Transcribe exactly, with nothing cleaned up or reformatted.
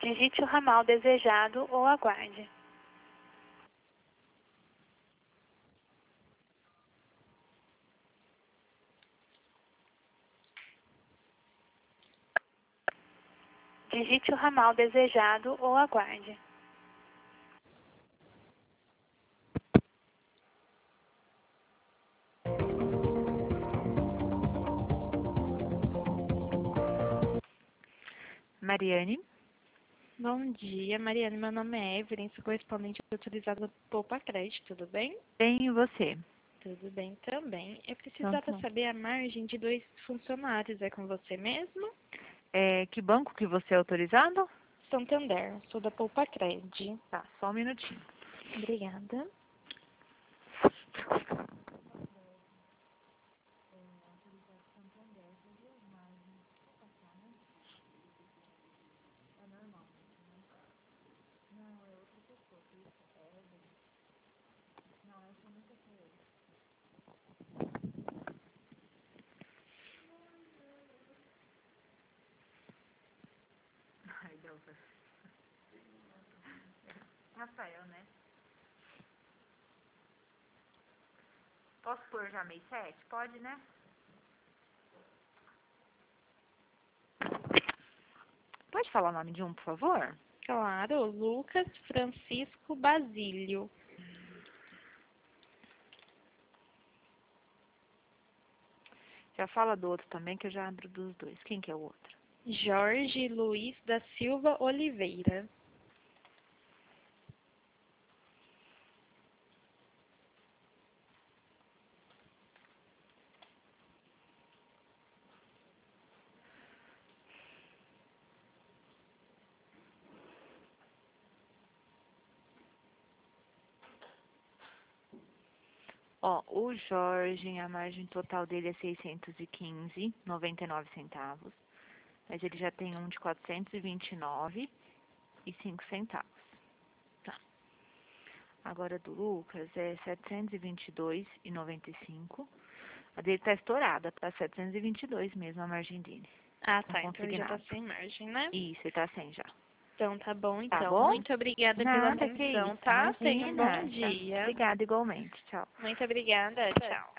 Digite o ramal desejado ou aguarde. Digite o ramal desejado ou aguarde. Mariane. Bom dia, Mariane. Meu nome é Evelyn, sou correspondente autorizada do Poupa Crédito, tudo bem? Bem, e você? Tudo bem também. Eu precisava Então, tá. saber a margem de dois funcionários. É com você mesmo? É, que banco que você é autorizado? Santander, sou da Poupa Crédito. Tá, só um minutinho. Obrigada. Ai, Delva. Rafael, né? Posso pôr já mês sete? Pode, né? Pode falar o nome de um, por favor? Claro, Lucas Francisco Basílio. Já fala do outro também, que eu já abro dos dois. Quem que é o outro? Jorge Luiz da Silva Oliveira. Ó, o Jorge, a margem total dele é seiscentos e quinze reais e noventa e nove centavos. Mas ele já tem um de quatrocentos e vinte e nove reais e cinco centavos. Tá. Agora do Lucas é setecentos e vinte e dois reais e noventa e cinco centavos. A dele tá estourada, tá setecentos e vinte e dois reais mesmo a margem dele. Ah, Tá tá. Então ele já tá consignado. sem margem, né? Isso, ele tá sem já. Então tá bom, Tá então. bom? Muito obrigada pela Nada, que atenção, isso. tá? Tenha um bom Imagina. Tá. dia. Obrigada igualmente. Tchau. Muito obrigada. Tchau.